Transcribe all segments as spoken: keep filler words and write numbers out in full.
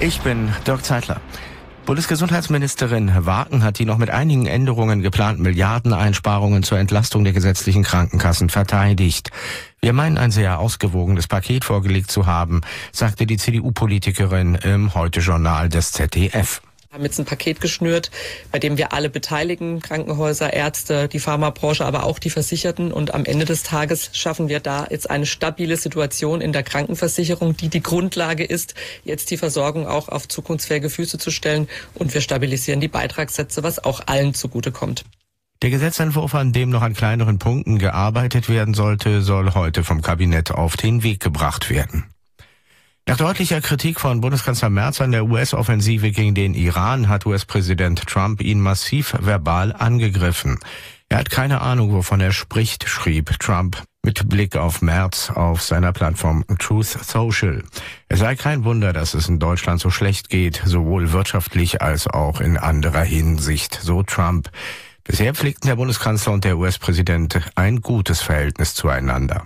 Ich bin Dirk Zeitler. Bundesgesundheitsministerin Wagen hat die noch mit einigen Änderungen geplanten Milliardeneinsparungen zur Entlastung der gesetzlichen Krankenkassen verteidigt. Wir meinen, ein sehr ausgewogenes Paket vorgelegt zu haben, sagte die C D U-Politikerin im Heute-Journal des Z D F. Wir haben jetzt ein Paket geschnürt, bei dem wir alle beteiligen, Krankenhäuser, Ärzte, die Pharmabranche, aber auch die Versicherten. Und am Ende des Tages schaffen wir da jetzt eine stabile Situation in der Krankenversicherung, die die Grundlage ist, jetzt die Versorgung auch auf zukunftsfähige Füße zu stellen. Und wir stabilisieren die Beitragssätze, was auch allen zugutekommt. Der Gesetzentwurf, an dem noch an kleineren Punkten gearbeitet werden sollte, soll heute vom Kabinett auf den Weg gebracht werden. Nach deutlicher Kritik von Bundeskanzler Merz an der U S-Offensive gegen den Iran hat U S-Präsident Trump ihn massiv verbal angegriffen. Er hat keine Ahnung, wovon er spricht, schrieb Trump mit Blick auf Merz auf seiner Plattform Truth Social. Es sei kein Wunder, dass es in Deutschland so schlecht geht, sowohl wirtschaftlich als auch in anderer Hinsicht, so Trump. Bisher pflegten der Bundeskanzler und der U S-Präsident ein gutes Verhältnis zueinander.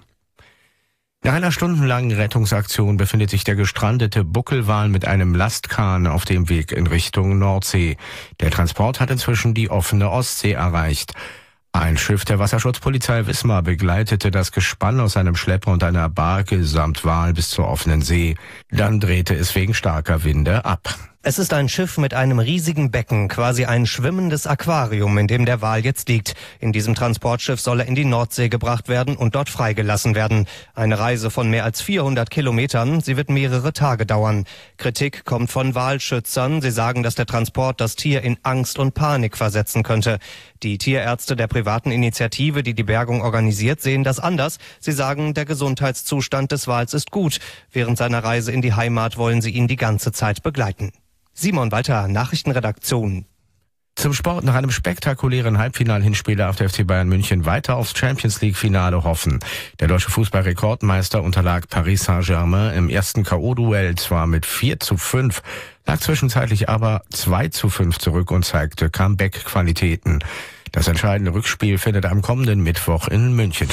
Nach einer stundenlangen Rettungsaktion befindet sich der gestrandete Buckelwal mit einem Lastkahn auf dem Weg in Richtung Nordsee. Der Transport hat inzwischen die offene Ostsee erreicht. Ein Schiff der Wasserschutzpolizei Wismar begleitete das Gespann aus einem Schlepper und einer Barke samt Wal bis zur offenen See. Dann drehte es wegen starker Winde ab. Es ist ein Schiff mit einem riesigen Becken, quasi ein schwimmendes Aquarium, in dem der Wal jetzt liegt. In diesem Transportschiff soll er in die Nordsee gebracht werden und dort freigelassen werden. Eine Reise von mehr als vierhundert Kilometern, sie wird mehrere Tage dauern. Kritik kommt von Walschützern. Sie sagen, dass der Transport das Tier in Angst und Panik versetzen könnte. Die Tierärzte der privaten Initiative, die die Bergung organisiert, sehen das anders. Sie sagen, der Gesundheitszustand des Wals ist gut. Während seiner Reise in die Heimat wollen sie ihn die ganze Zeit begleiten. Simon Walter, Nachrichtenredaktion. Zum Sport: Nach einem spektakulären Halbfinal-Hinspiel darf der F C Bayern München weiter aufs Champions-League-Finale hoffen. Der deutsche Fußball-Rekordmeister unterlag Paris Saint-Germain im ersten K O-Duell zwar mit vier zu fünf, lag zwischenzeitlich aber zwei zu fünf zurück und zeigte Comeback-Qualitäten. Das entscheidende Rückspiel findet am kommenden Mittwoch in München